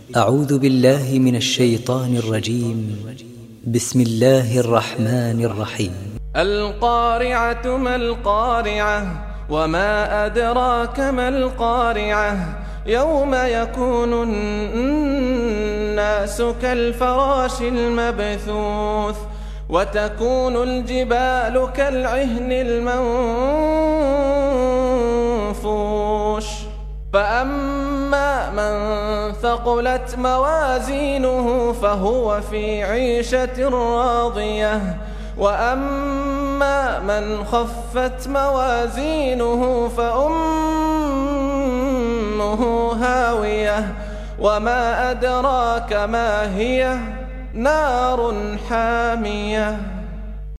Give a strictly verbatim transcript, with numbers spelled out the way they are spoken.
أعوذ بالله من الشيطان الرجيم. بسم الله الرحمن الرحيم. القارعة ما القارعة وما أدراك ما القارعة يوم يكون الناس كالفراش المبثوث وتكون الجبال كالعهن المنفوش فأما من ثقلت موازينه فهو في عيشة راضية وأما من خفت موازينه فأمه هاوية وما أدراك ما هي نار حامية.